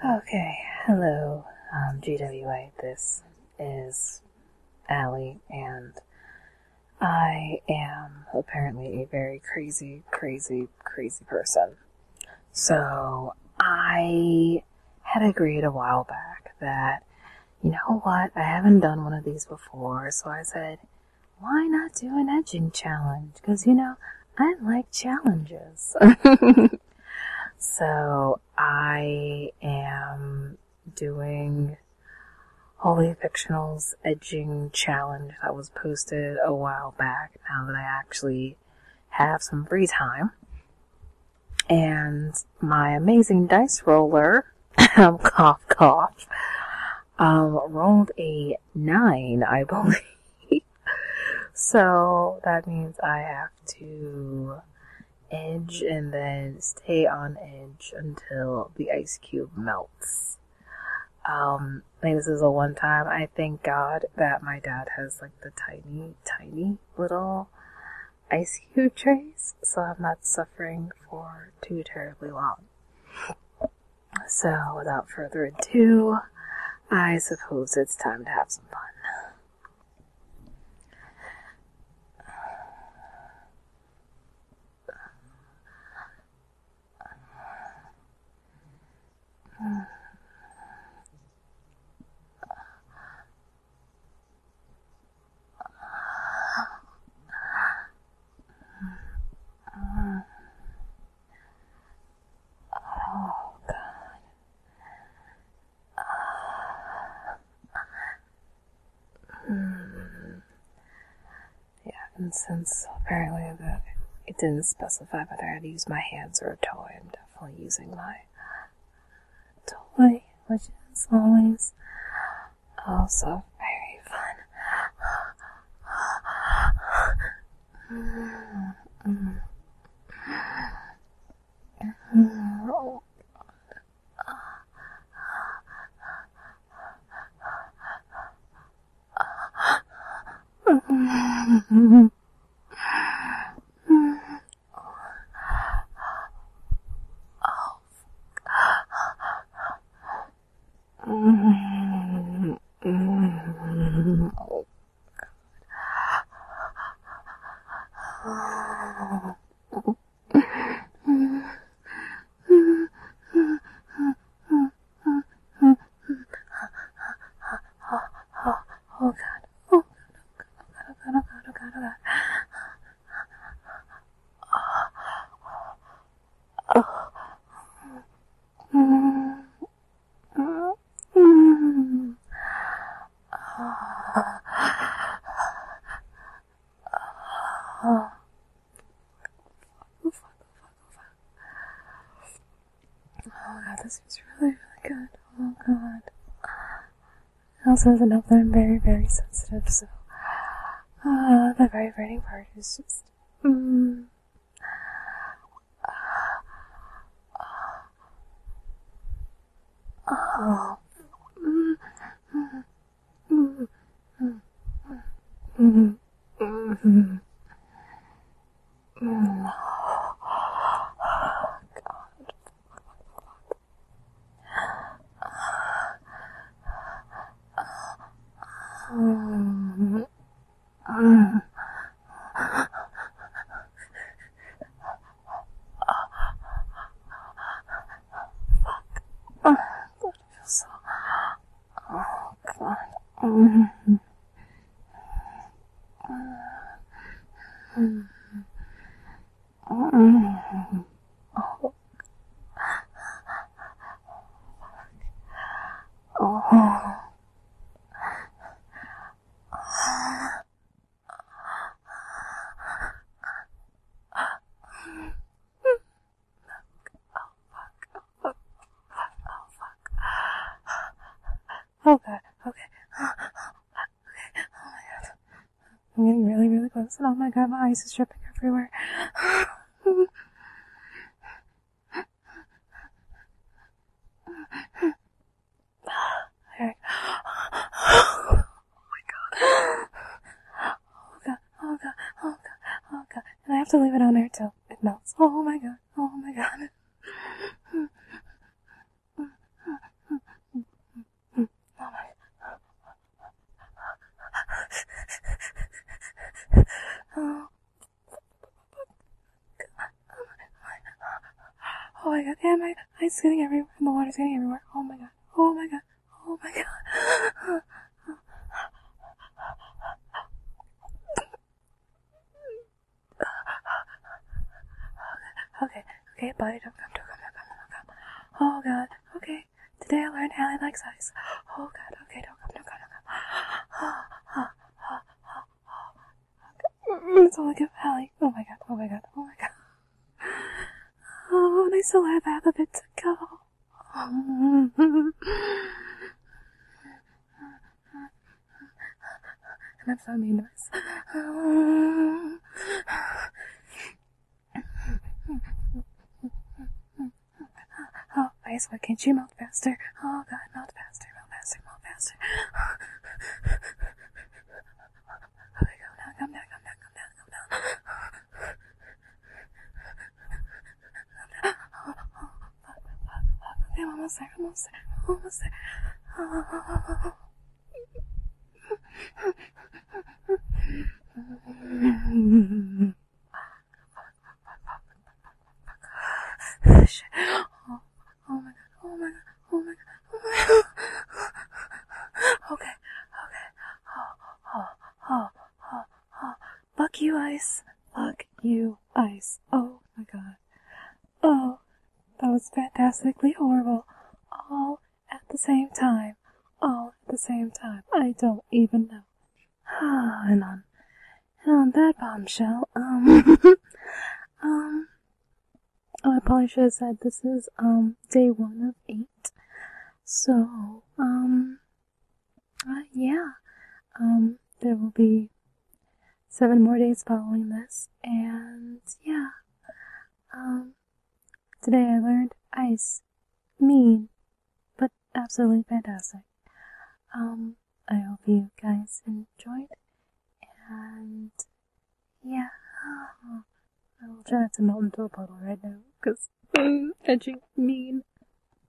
Okay, hello, GWA. This is Allie, and I am apparently a very crazy person. So, I had agreed a while back that, you know what, I haven't done one of these before, so I said, why not do an edging challenge? Because, I like challenges. So, I am doing Holy Fictional's edging challenge that was posted a while back, now that I actually have some free time. And my amazing dice roller, cough cough, rolled a 9, I believe. So that means I have to edge and then stay on edge until the ice cube melts. I think this is a one time. I thank God that my dad has like the tiny little ice cube trays, so I'm not suffering for too terribly long. So without further ado, I suppose it's time to have some fun. And since apparently it didn't specify whether I had to use my hands or a toy, I'm definitely using my toy, which is always also very fun. This is really good. Oh God. It also doesn't help that I'm very sensitive, so the vibrating part is just oh God, okay. I'm getting really close, and oh my God, my ice is dripping everywhere. Alright. Oh my God. Oh God. And I have to leave it on there till it melts. Oh my God. god, yeah, my ice getting everywhere, and the water's getting everywhere. Oh my god, oh my god, oh my god. Okay, buddy, don't come. Oh god, okay. Today I learned Hallie likes ice. Oh god, okay, don't come. It's all I give Hallie. Oh my god. Oh, and I still have half of it to go. And I'm so mean to myself. Oh, ice, why can't you melt faster? Oh god, melt faster. Okay, come down. Okay, I'm almost there. Shit. Oh my god. Okay. Fuck you, ice. Oh my god. Oh, that was fantastically horrible. All at the same time. I don't even know. And on that bombshell, I probably should have said this is, day 1 of 8. So, yeah. There will be 7 more days following this, and yeah. Today I learned ice. Mean, but absolutely fantastic. I hope you guys enjoyed, and yeah. I will try not to melt into a puddle right now, because edging mean.